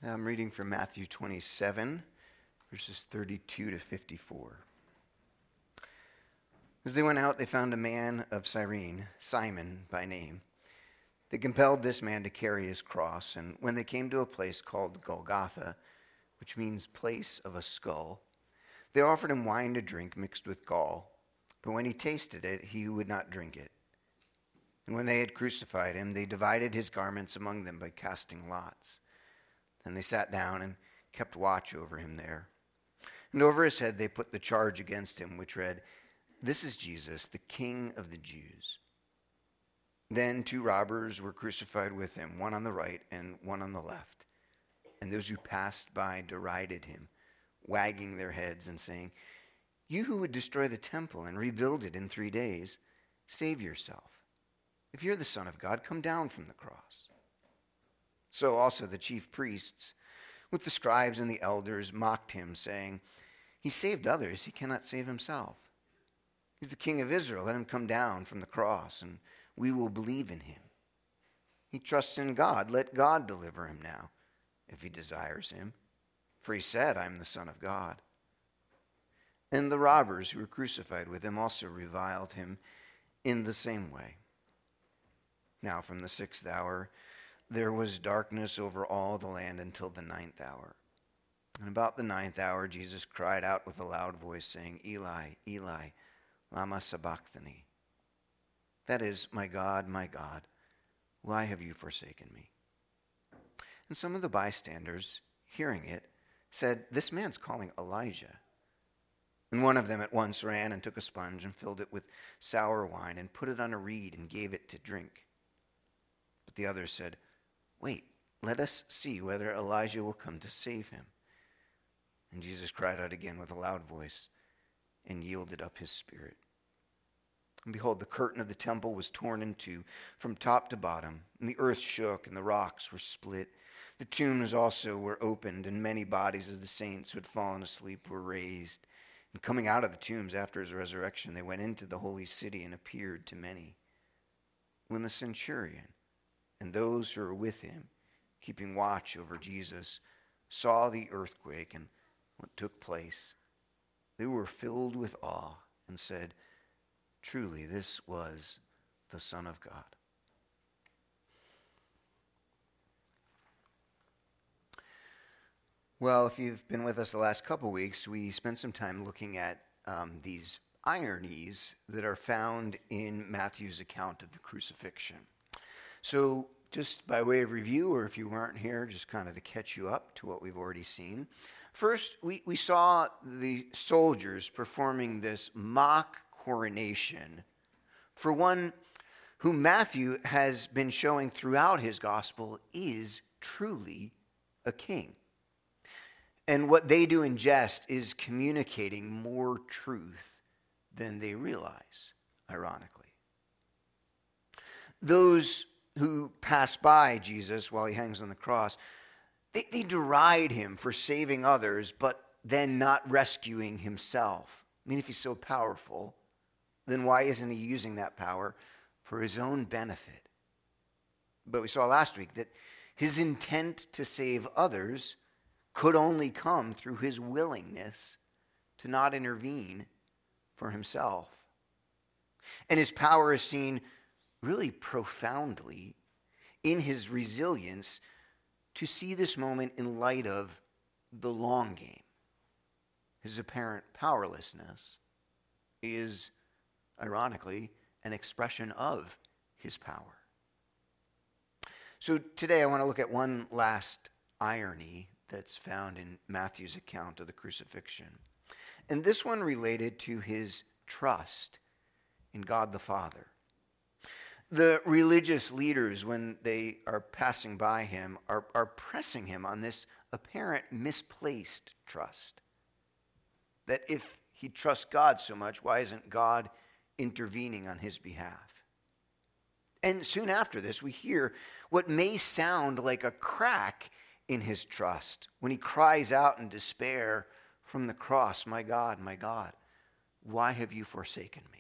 I'm reading from Matthew 27, verses 32 to 54. As they went out, they found a man of Cyrene, Simon by name. They compelled this man to carry his cross, and when they came to a place called Golgotha, which means place of a skull, they offered him wine to drink mixed with gall. But when he tasted it, he would not drink it. And when they had crucified him, they divided his garments among them by casting lots. Then they sat down and kept watch over him there. And over his head they put the charge against him, which read, "This is Jesus, the King of the Jews." Then 2 robbers were crucified with him, one on the right and one on the left. And those who passed by derided him, wagging their heads and saying, "You who would destroy the temple and rebuild it in 3 days, save yourself. If you're the Son of God, come down from the cross." So also the chief priests, with the scribes and the elders, mocked him, saying, "He saved others, he cannot save himself. He's the King of Israel, let him come down from the cross, and we will believe in him. He trusts in God, let God deliver him now, if he desires him. For he said, 'I am the Son of God.'" And the robbers who were crucified with him also reviled him in the same way. Now from the 6th hour, there was darkness over all the land until the 9th hour. And about the 9th hour, Jesus cried out with a loud voice, saying, "Eli, Eli, lama sabachthani?" That is, my God, why have you forsaken me?" And some of the bystanders, hearing it, said, "This man's calling Elijah." And one of them at once ran and took a sponge and filled it with sour wine and put it on a reed and gave it to drink. But the others said, "Wait, let us see whether Elijah will come to save him." And Jesus cried out again with a loud voice and yielded up his spirit. And behold, the curtain of the temple was torn in two from top to bottom, and the earth shook and the rocks were split. The tombs also were opened, and many bodies of the saints who had fallen asleep were raised. And coming out of the tombs after his resurrection, they went into the holy city and appeared to many. When the centurion and those who were with him, keeping watch over Jesus, saw the earthquake and what took place, they were filled with awe and said, "Truly, this was the Son of God." Well, if you've been with us the last couple weeks, we spent some time looking at these ironies that are found in Matthew's account of the crucifixion. So just by way of review, or if you weren't here, just kind of to catch you up to what we've already seen. First, we saw the soldiers performing this mock coronation for one whom Matthew has been showing throughout his gospel is truly a king. And what they do in jest is communicating more truth than they realize, ironically. Those who pass by Jesus while he hangs on the cross, they deride him for saving others, but then not rescuing himself. I mean, if he's so powerful, then why isn't he using that power for his own benefit? But we saw last week that his intent to save others could only come through his willingness to not intervene for himself. And his power is seen really profoundly in his resilience to see this moment in light of the long game. His apparent powerlessness is, ironically, an expression of his power. So today I want to look at one last irony that's found in Matthew's account of the crucifixion. And this one related to his trust in God the Father. The religious leaders, when they are passing by him, are pressing him on this apparent misplaced trust. That if he trusts God so much, why isn't God intervening on his behalf? And soon after this, we hear what may sound like a crack in his trust when he cries out in despair from the cross, my God, why have you forsaken me?"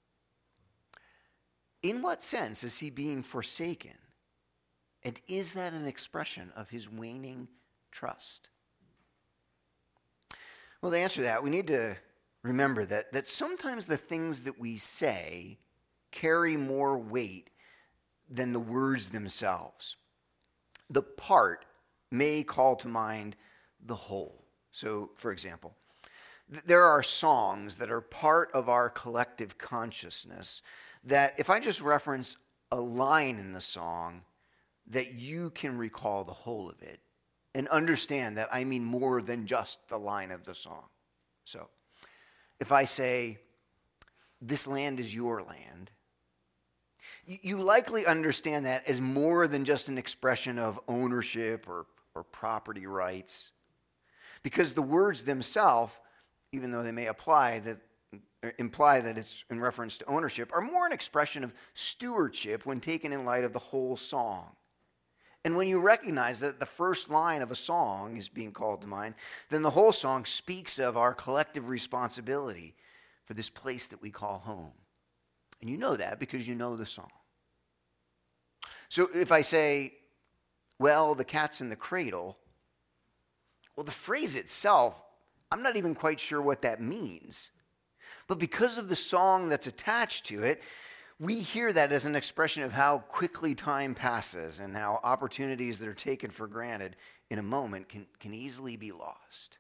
In what sense is he being forsaken? And is that an expression of his waning trust? Well, to answer that, we need to remember that sometimes the things that we say carry more weight than the words themselves. The part may call to mind the whole. So, for example, there are songs that are part of our collective consciousness that if I just reference a line in the song, that you can recall the whole of it and understand that I mean more than just the line of the song. So, if I say, "This land is your land," you likely understand that as more than just an expression of ownership or property rights. Because the words themselves, even though they may imply that it's in reference to ownership, are more an expression of stewardship when taken in light of the whole song. And when you recognize that the first line of a song is being called to mind, then the whole song speaks of our collective responsibility for this place that we call home. And you know that because you know the song. So if I say, "Well, the cat's in the cradle," well, the phrase itself, I'm not even quite sure what that means. But because of the song that's attached to it, we hear that as an expression of how quickly time passes and how opportunities that are taken for granted in a moment can easily be lost.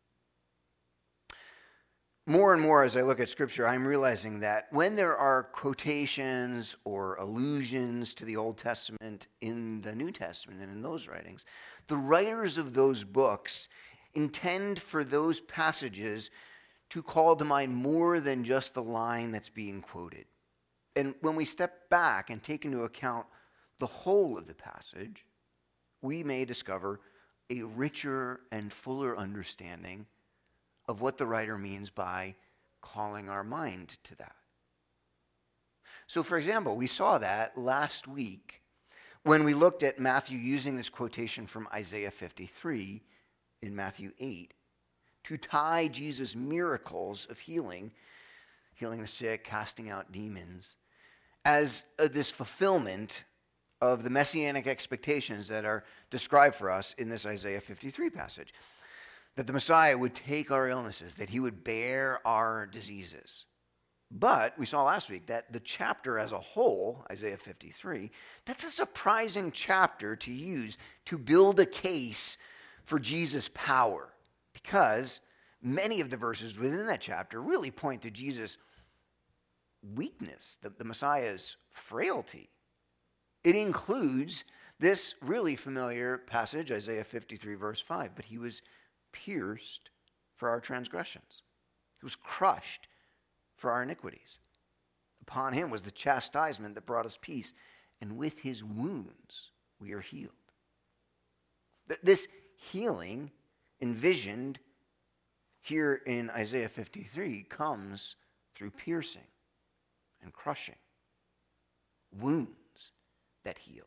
More and more as I look at Scripture, I'm realizing that when there are quotations or allusions to the Old Testament in the New Testament and in those writings, the writers of those books intend for those passages to call to mind more than just the line that's being quoted. And when we step back and take into account the whole of the passage, we may discover a richer and fuller understanding of what the writer means by calling our mind to that. So, for example, we saw that last week when we looked at Matthew using this quotation from Isaiah 53 in Matthew 8 to tie Jesus' miracles of healing the sick, casting out demons, as this fulfillment of the messianic expectations that are described for us in this Isaiah 53 passage. That the Messiah would take our illnesses, that he would bear our diseases. But we saw last week that the chapter as a whole, Isaiah 53, that's a surprising chapter to use to build a case for Jesus' power. Because many of the verses within that chapter really point to Jesus' weakness, the Messiah's frailty. It includes this really familiar passage, Isaiah 53, verse 5. But he was pierced for our transgressions. He was crushed for our iniquities. Upon him was the chastisement that brought us peace, and with his wounds we are healed. This healing envisioned here in Isaiah 53 comes through piercing and crushing, wounds that heal.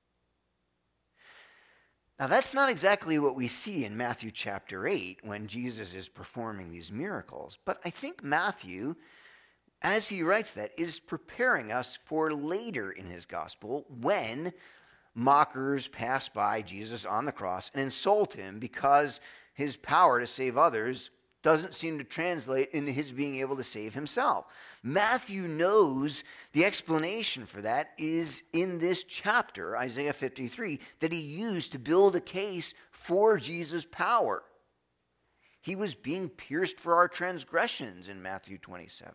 Now, that's not exactly what we see in Matthew chapter 8 when Jesus is performing these miracles. But I think Matthew, as he writes that, is preparing us for later in his gospel when mockers pass by Jesus on the cross and insult him because his power to save others doesn't seem to translate into his being able to save himself. Matthew knows the explanation for that is in this chapter, Isaiah 53, that he used to build a case for Jesus' power. He was being pierced for our transgressions in Matthew 27.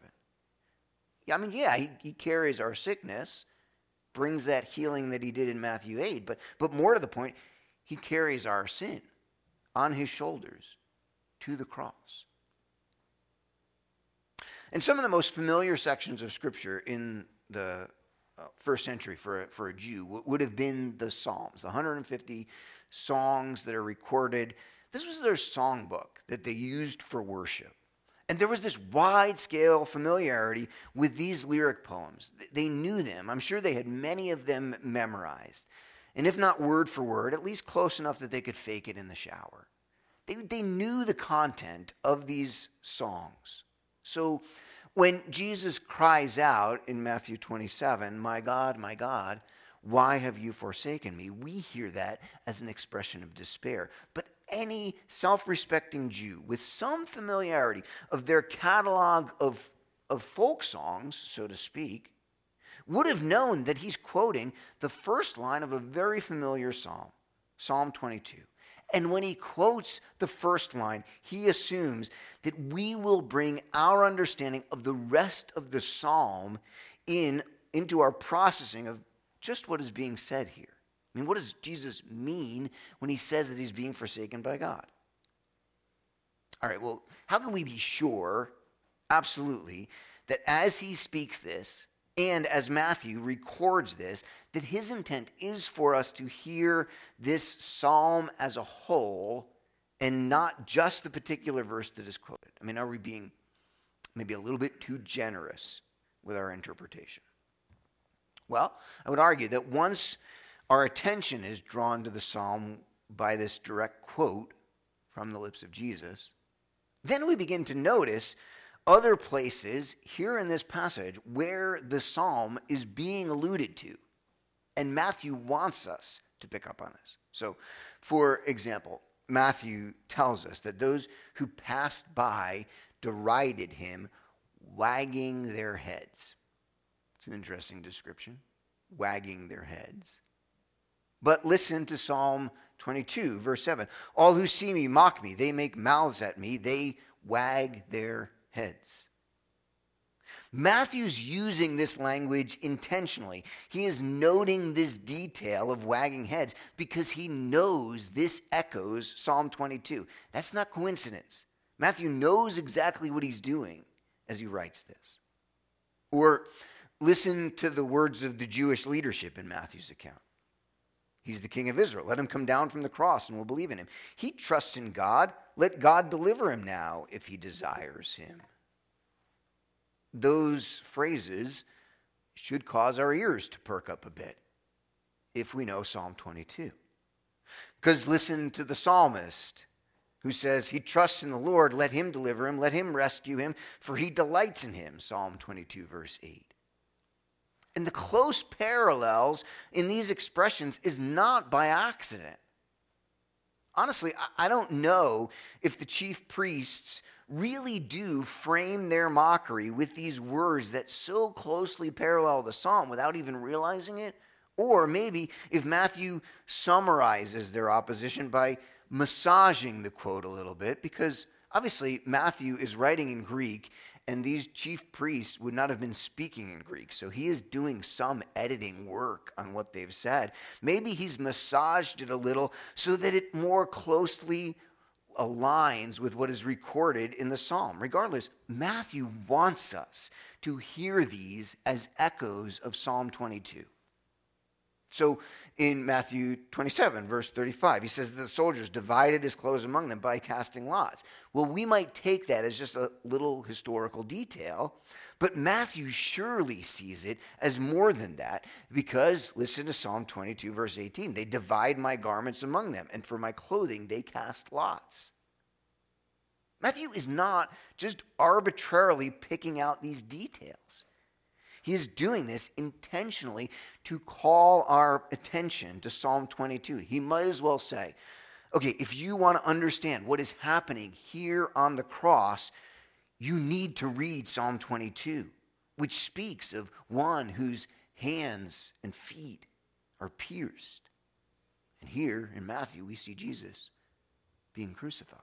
He carries our sickness, brings that healing that he did in Matthew 8, but more to the point, he carries our sin on his shoulders to the cross. And some of the most familiar sections of Scripture in the first century for a Jew would have been the Psalms, the 150 songs that are recorded. This was their songbook that they used for worship. And there was this wide-scale familiarity with these lyric poems. They knew them. I'm sure they had many of them memorized. And if not word for word, at least close enough that they could fake it in the shower. They knew the content of these songs. So when Jesus cries out in Matthew 27, my God, Why have you forsaken me? We hear that as an expression of despair. But any self-respecting Jew with some familiarity of their catalog of folk songs, so to speak, would have known that he's quoting the first line of a very familiar psalm, Psalm 22. And when he quotes the first line, he assumes that we will bring our understanding of the rest of the psalm into our processing of just what is being said here. I mean, what does Jesus mean when he says that he's being forsaken by God? All right, well, how can we be sure, absolutely, that as he speaks this, and as Matthew records this, that his intent is for us to hear this psalm as a whole and not just the particular verse that is quoted? I mean, are we being maybe a little bit too generous with our interpretation? Well, I would argue that once our attention is drawn to the psalm by this direct quote from the lips of Jesus, then we begin to notice other places here in this passage where the psalm is being alluded to. And Matthew wants us to pick up on this. So, for example, Matthew tells us that those who passed by derided him, wagging their heads. It's an interesting description, wagging their heads. But listen to Psalm 22, verse 7. All who see me mock me. They make mouths at me. They wag their heads. Matthew's using this language intentionally. He is noting this detail of wagging heads because he knows this echoes Psalm 22. That's not coincidence. Matthew knows exactly what he's doing as he writes this. Or listen to the words of the Jewish leadership in Matthew's account. He's the king of Israel. Let him come down from the cross and we'll believe in him. He trusts in God. Let God deliver him now if he desires him. Those phrases should cause our ears to perk up a bit if we know Psalm 22. Because listen to the psalmist who says he trusts in the Lord, let him deliver him, let him rescue him, for he delights in him, Psalm 22, verse 8. And the close parallels in these expressions is not by accident. Honestly, I don't know if the chief priests really do frame their mockery with these words that so closely parallel the psalm without even realizing it, or maybe if Matthew summarizes their opposition by massaging the quote a little bit, because obviously Matthew is writing in Greek and these chief priests would not have been speaking in Greek, so he is doing some editing work on what they've said. Maybe he's massaged it a little so that it more closely aligns with what is recorded in the psalm. Regardless, Matthew wants us to hear these as echoes of Psalm 22. So in Matthew 27, verse 35, he says that the soldiers divided his clothes among them by casting lots. Well, we might take that as just a little historical detail, but Matthew surely sees it as more than that because, listen to Psalm 22, verse 18, they divide my garments among them, and for my clothing they cast lots. Matthew is not just arbitrarily picking out these details. He is doing this intentionally to call our attention to Psalm 22. He might as well say, okay, if you want to understand what is happening here on the cross, you need to read Psalm 22, which speaks of one whose hands and feet are pierced. And here in Matthew, we see Jesus being crucified.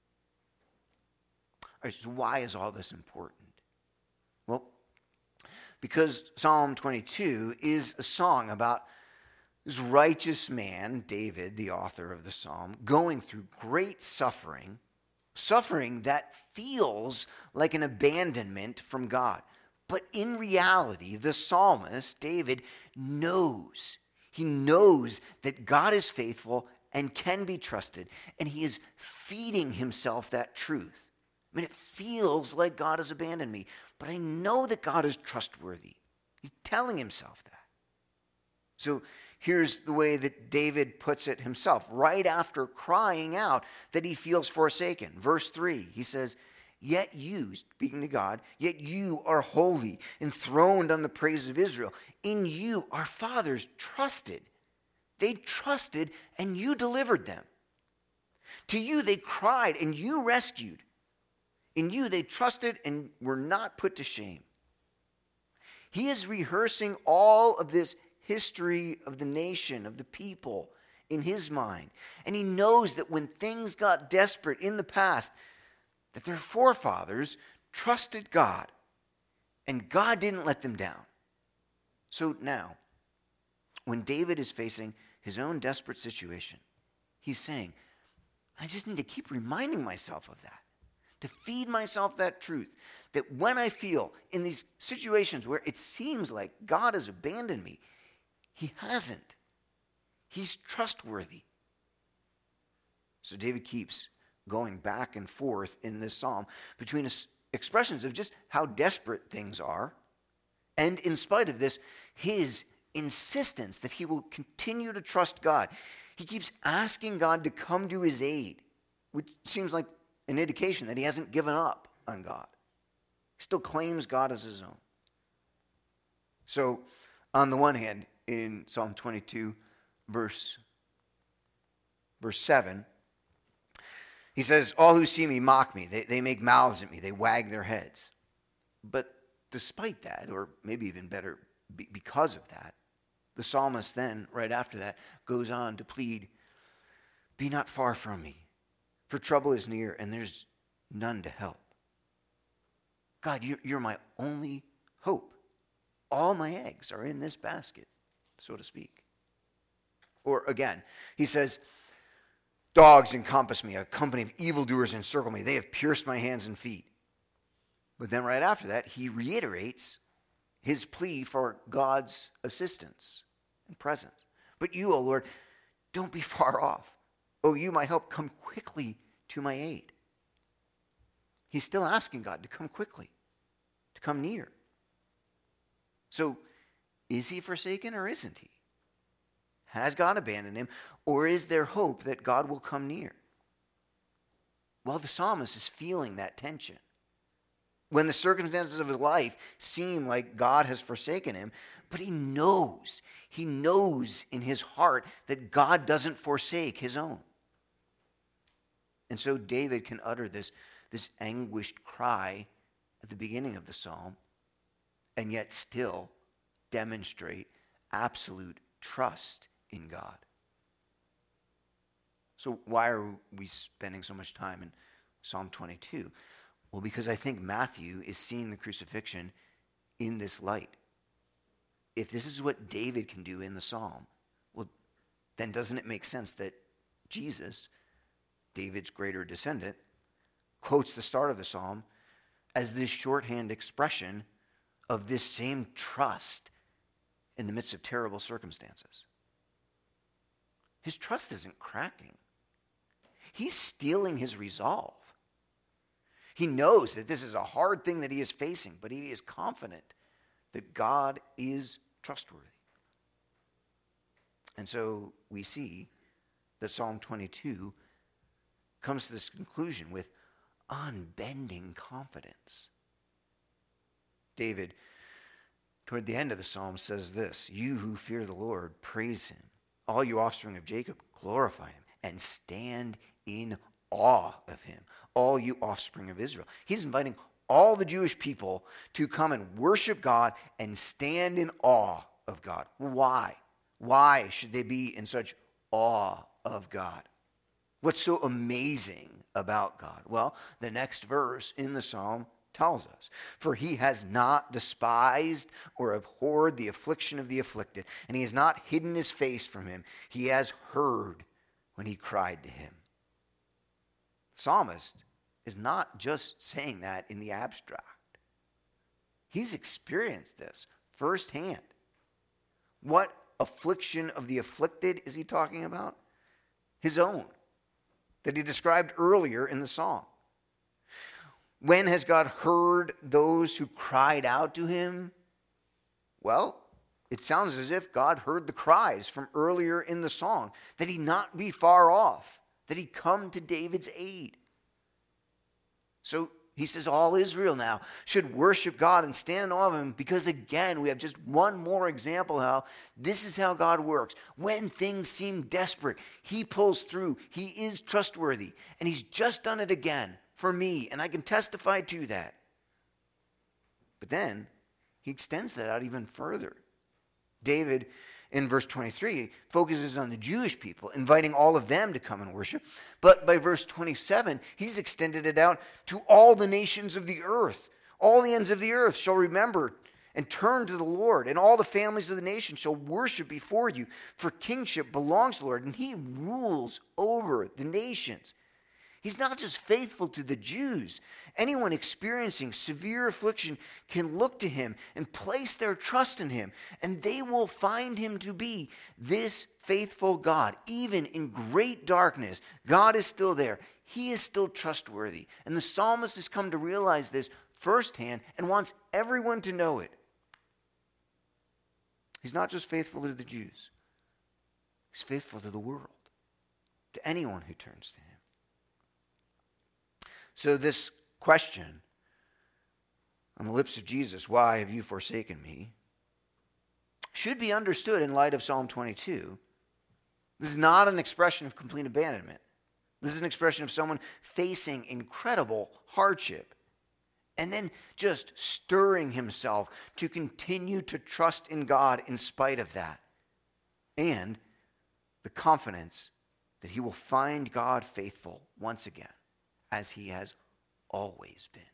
All right, so why is all this important? Well, because Psalm 22 is a song about this righteous man, David, the author of the psalm, going through great suffering that feels like an abandonment from God. But in reality, the psalmist, David, knows. He knows that God is faithful and can be trusted, and he is feeding himself that truth. I mean, it feels like God has abandoned me, but I know that God is trustworthy. He's telling himself that. So here's the way that David puts it himself, right after crying out that he feels forsaken. Verse 3, he says, Yet you, speaking to God, yet you are holy, enthroned on the praise of Israel. In you our fathers trusted. They trusted and you delivered them. To you they cried and you rescued. In you they trusted and were not put to shame. He is rehearsing all of this history of the nation, of the people, in his mind. And he knows that when things got desperate in the past, that their forefathers trusted God, and God didn't let them down. So now, when David is facing his own desperate situation, he's saying, I just need to keep reminding myself of that, to feed myself that truth, that when I feel in these situations where it seems like God has abandoned me, he hasn't. He's trustworthy. So David keeps going back and forth in this psalm between expressions of just how desperate things are, and in spite of this, his insistence that he will continue to trust God. He keeps asking God to come to his aid, which seems like an indication that he hasn't given up on God. He still claims God as his own. So, on the one hand, in Psalm 22, verse 7, he says, all who see me mock me. They make mouths at me. They wag their heads. But despite that, or maybe even better, because of that, the psalmist then, right after that, goes on to plead, be not far from me, for trouble is near and there's none to help. God, you're my only hope. All my eggs are in this basket, so to speak. Or again, he says, dogs encompass me, a company of evildoers encircle me. They have pierced my hands and feet. But then right after that, he reiterates his plea for God's assistance and presence. But you, O Lord, don't be far off. O you, my help, come quickly to my aid. He's still asking God to come quickly, to come near. So, is he forsaken or isn't he? Has God abandoned him, or is there hope that God will come near? Well, the psalmist is feeling that tension. When the circumstances of his life seem like God has forsaken him, but he knows in his heart that God doesn't forsake his own. And so David can utter this anguished cry at the beginning of the psalm, and yet still demonstrate absolute trust in God. So why are we spending so much time in Psalm 22? Well, because I think Matthew is seeing the crucifixion in this light. If this is what David can do in the psalm, well, then doesn't it make sense that Jesus, David's greater descendant, quotes the start of the psalm as this shorthand expression of this same trust in the midst of terrible circumstances? His trust isn't cracking. He's stealing his resolve. He knows that this is a hard thing that he is facing, but he is confident that God is trustworthy. And so we see that Psalm 22 comes to this conclusion with unbending confidence. David, toward the end of the psalm, says this, you who fear the Lord, praise him. All you offspring of Jacob, glorify him and stand in awe of him. All you offspring of Israel. He's inviting all the Jewish people to come and worship God and stand in awe of God. Why? Why should they be in such awe of God? What's so amazing about God? Well, the next verse in the psalm tells us, for he has not despised or abhorred the affliction of the afflicted, and he has not hidden his face from him. He has heard when he cried to him. The psalmist is not just saying that in the abstract. He's experienced this firsthand. What affliction of the afflicted is he talking about? His own, that he described earlier in the psalm. When has God heard those who cried out to him? Well, it sounds as if God heard the cries from earlier in the song, that he not be far off, that he come to David's aid. So He says all Israel now should worship God and stand in awe of him because, again, we have just one more example how this is how God works. When things seem desperate, he pulls through. He is trustworthy, and he's just done it again for me, and I can testify to that. But then he extends that out even further. David, in verse 23, focuses on the Jewish people, inviting all of them to come and worship. But by verse 27, he's extended it out to all the nations of the earth. All the ends of the earth shall remember and turn to the Lord, and all the families of the nation shall worship before you. For kingship belongs to the Lord, and he rules over the nations. He's not just faithful to the Jews. Anyone experiencing severe affliction can look to him and place their trust in him, and they will find him to be this faithful God. Even in great darkness, God is still there. He is still trustworthy. And the psalmist has come to realize this firsthand and wants everyone to know it. He's not just faithful to the Jews. He's faithful to the world, to anyone who turns to him. So this question on the lips of Jesus, why have you forsaken me, should be understood in light of Psalm 22. This is not an expression of complete abandonment. This is an expression of someone facing incredible hardship and then just stirring himself to continue to trust in God in spite of that. And the confidence that he will find God faithful once again, as he has always been.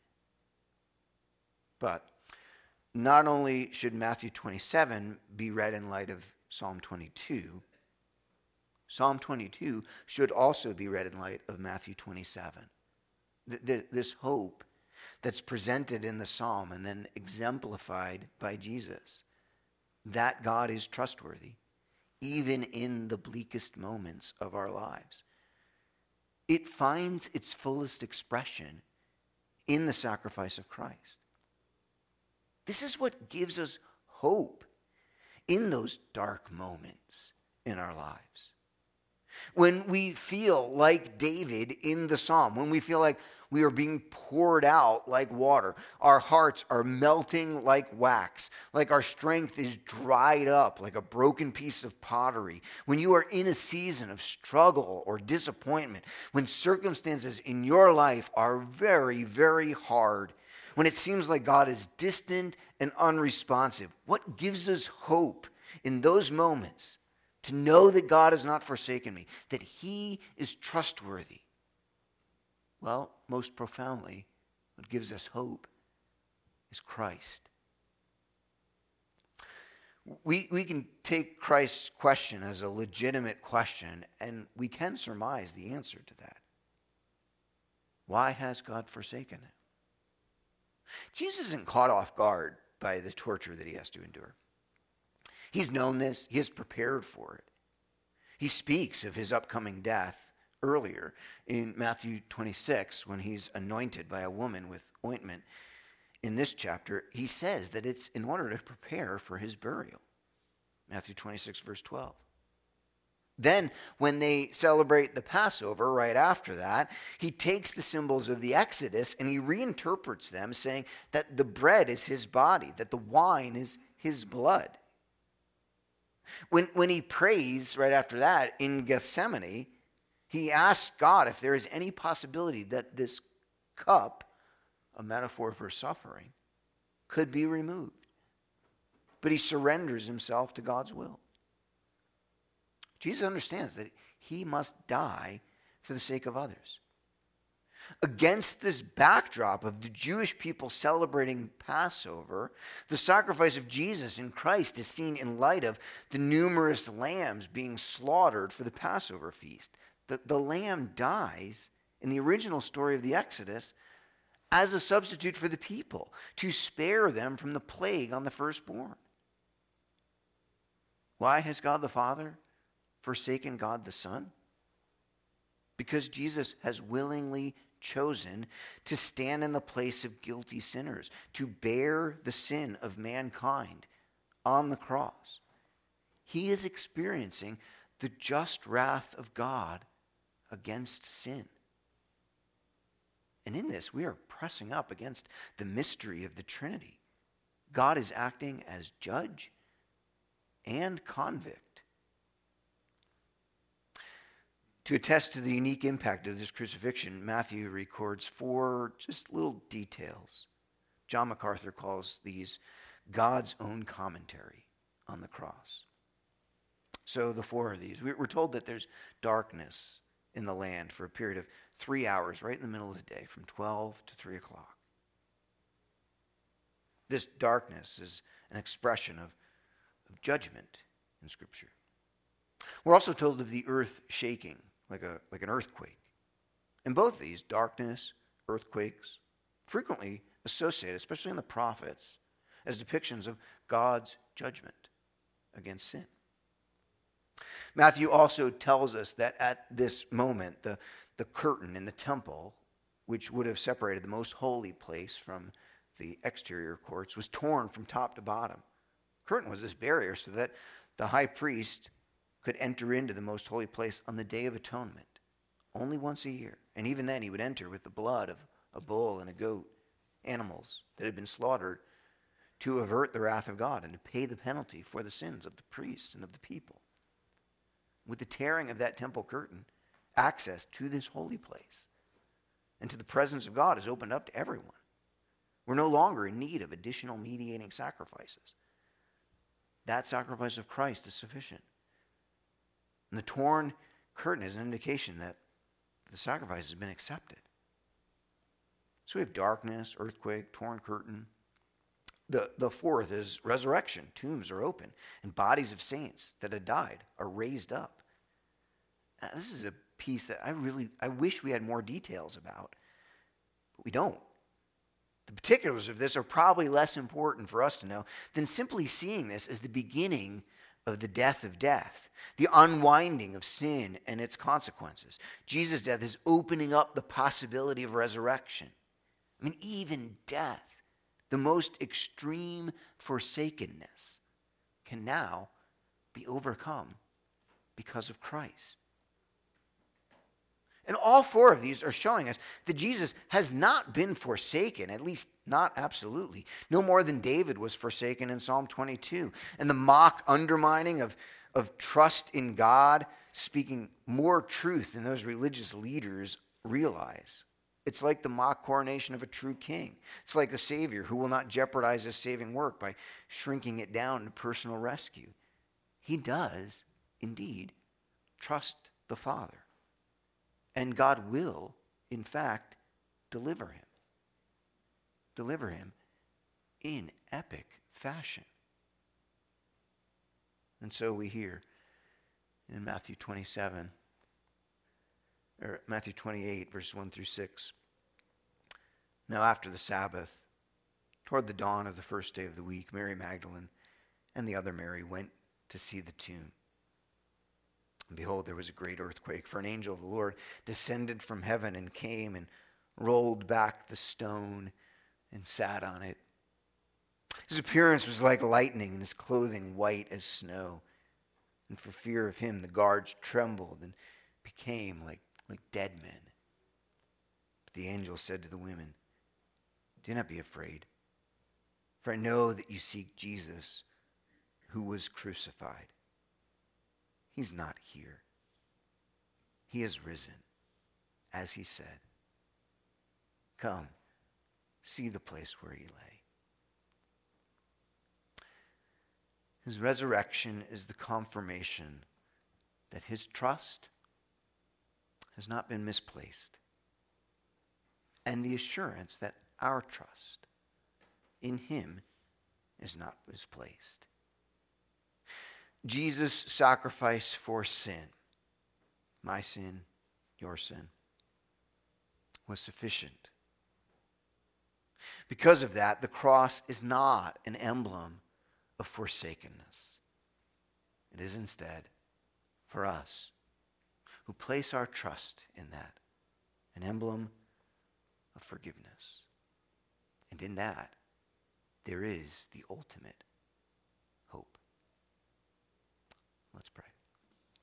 But not only should Matthew 27 be read in light of Psalm 22, Psalm 22 should also be read in light of Matthew 27. This hope that's presented in the psalm and then exemplified by Jesus, that God is trustworthy, even in the bleakest moments of our lives. It finds its fullest expression in the sacrifice of Christ. This is what gives us hope in those dark moments in our lives. When we feel like David in the psalm, when we feel like we are being poured out like water, our hearts are melting like wax, like our strength is dried up like a broken piece of pottery. When you are in a season of struggle or disappointment, when circumstances in your life are very, very hard, when it seems like God is distant and unresponsive, what gives us hope in those moments to know that God has not forsaken me, that he is trustworthy? Well, most profoundly, what gives us hope is Christ. We can take Christ's question as a legitimate question, and we can surmise the answer to that. Why has God forsaken him? Jesus isn't caught off guard by the torture that he has to endure. He's known this. He is prepared for it. He speaks of his upcoming death earlier in Matthew 26 when he's anointed by a woman with ointment. In this chapter, he says that it's in order to prepare for his burial. Matthew 26, verse 12. Then, when they celebrate the Passover right after that, he takes the symbols of the Exodus and he reinterprets them, saying that the bread is his body, that the wine is his blood. When he prays right after that in Gethsemane, he asks God if there is any possibility that this cup, a metaphor for suffering, could be removed. But he surrenders himself to God's will. Jesus understands that he must die for the sake of others. Against this backdrop of the Jewish people celebrating Passover, the sacrifice of Jesus in Christ is seen in light of the numerous lambs being slaughtered for the Passover feast. The lamb dies in the original story of the Exodus as a substitute for the people to spare them from the plague on the firstborn. Why has God the Father forsaken God the Son? Because Jesus has willingly chosen to stand in the place of guilty sinners, to bear the sin of mankind on the cross. He is experiencing the just wrath of God against sin. And in this, we are pressing up against the mystery of the Trinity. God is acting as judge and convict. To attest to the unique impact of this crucifixion, Matthew records 4 just little details. John MacArthur calls these God's own commentary on the cross. So the 4 of these. We're told that there's darkness in the land for a period of 3 hours, right in the middle of the day, from 12 to 3 o'clock. This darkness is an expression of judgment in Scripture. We're also told of the earth shaking, like an earthquake. And both these, darkness, earthquakes, frequently associated, especially in the prophets, as depictions of God's judgment against sin. Matthew also tells us that at this moment, the curtain in the temple, which would have separated the most holy place from the exterior courts, was torn from top to bottom. The curtain was this barrier so that the high priest could enter into the most holy place on the Day of Atonement, only once a year. And even then, he would enter with the blood of a bull and a goat, animals that had been slaughtered to avert the wrath of God and to pay the penalty for the sins of the priests and of the people. With the tearing of that temple curtain, access to this holy place and to the presence of God is opened up to everyone. We're no longer in need of additional mediating sacrifices. That sacrifice of Christ is sufficient. And the torn curtain is an indication that the sacrifice has been accepted. So we have darkness, earthquake, torn curtain. The fourth is resurrection. Tombs are open, and bodies of saints that had died are raised up. Now, this is a piece that I wish we had more details about, but we don't. The particulars of this are probably less important for us to know than simply seeing this as the beginning of the death of death, the unwinding of sin and its consequences. Jesus' death is opening up the possibility of resurrection. I mean, even death, the most extreme forsakenness, can now be overcome because of Christ. And all 4 of these are showing us that Jesus has not been forsaken, at least not absolutely. No more than David was forsaken in Psalm 22. And the mock undermining of trust in God, speaking more truth than those religious leaders realize. It's like the mock coronation of a true king. It's like the Savior who will not jeopardize his saving work by shrinking it down to personal rescue. He does, indeed, trust the Father. And God will, in fact, deliver him. Deliver him in epic fashion. And so we hear in Matthew 28, verses 1 through 6. Now after the Sabbath, toward the dawn of the first day of the week, Mary Magdalene and the other Mary went to see the tomb. And behold, there was a great earthquake, for an angel of the Lord descended from heaven and came and rolled back the stone and sat on it. His appearance was like lightning, and his clothing white as snow. And for fear of him, the guards trembled and became like dead men. But the angel said to the women, "Do not be afraid, for I know that you seek Jesus, who was crucified. He's not here. He has risen, as he said. Come, see the place where he lay." His resurrection is the confirmation that his trust has not been misplaced, and the assurance that our trust in him is not misplaced. Jesus' sacrifice for sin, my sin, your sin, was sufficient. Because of that, the cross is not an emblem of forsakenness. It is instead, for us who place our trust in that, an emblem of forgiveness. And in that, there is the ultimate hope. Let's pray.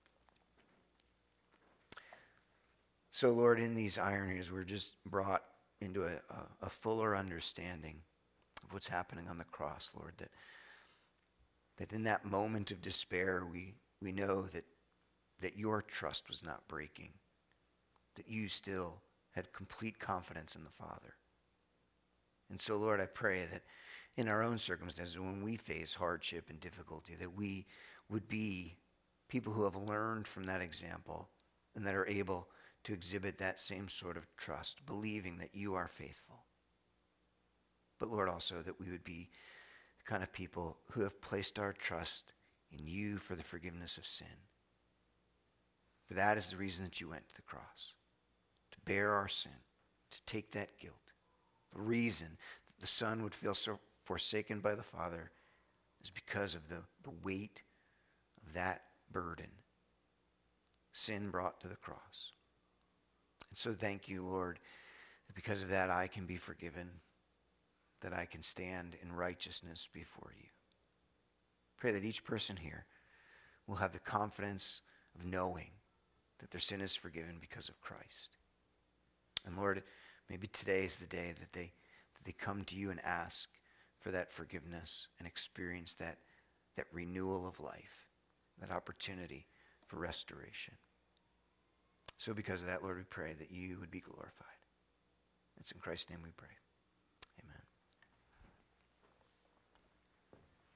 So, Lord, in these ironies we're just brought into a fuller understanding of what's happening on the cross, Lord, that in that moment of despair, we know that your trust was not breaking, that you still had complete confidence in the Father. And so, Lord, I pray that in our own circumstances, when we face hardship and difficulty, that we would be people who have learned from that example and that are able to exhibit that same sort of trust, believing that you are faithful. But Lord, also that we would be the kind of people who have placed our trust in you for the forgiveness of sin. For that is the reason that you went to the cross, to bear our sin, to take that guilt. The reason that the Son would feel so forsaken by the Father is because of the weight of that burden sin brought to the cross. And so thank you, Lord, that because of that I can be forgiven, that I can stand in righteousness before you. Pray that each person here will have the confidence of knowing that their sin is forgiven because of Christ. And Lord, maybe today is the day that they come to you and ask for that forgiveness and experience that renewal of life, that opportunity for restoration. So because of that, Lord, we pray that you would be glorified. It's in Christ's name we pray.